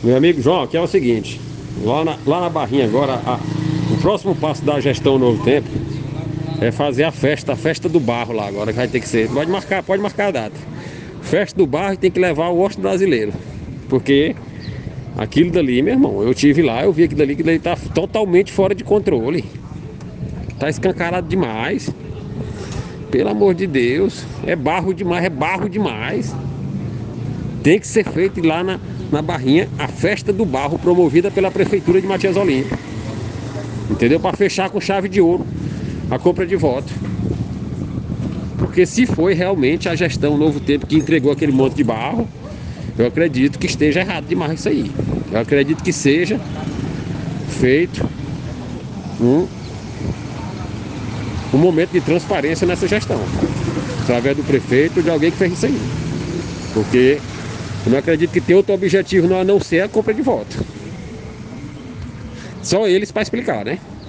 Meu amigo João, aqui é o seguinte, lá na Barrinha agora, o próximo passo da gestão Novo Tempo é fazer a festa do barro lá agora, que vai ter que ser. Pode marcar a data. Festa do barro e tem que levar o Osto brasileiro. Porque aquilo dali, meu irmão, eu tive lá, eu vi aquilo dali tá totalmente fora de controle. Tá escancarado demais. Pelo amor de Deus, é barro demais, é barro demais. Tem que ser feito lá na Barrinha a festa do barro promovida pela Prefeitura de Matias Olímpio. Entendeu? Para fechar com chave de ouro a compra de voto. Porque se foi realmente a gestão Novo Tempo que entregou aquele monte de barro, eu acredito que esteja errado demais isso aí. Eu acredito que seja feito um momento de transparência nessa gestão, através do prefeito ou de alguém que fez isso aí. Porque eu não acredito que tenha outro objetivo a não ser a compra de voto. Só eles para explicar, né?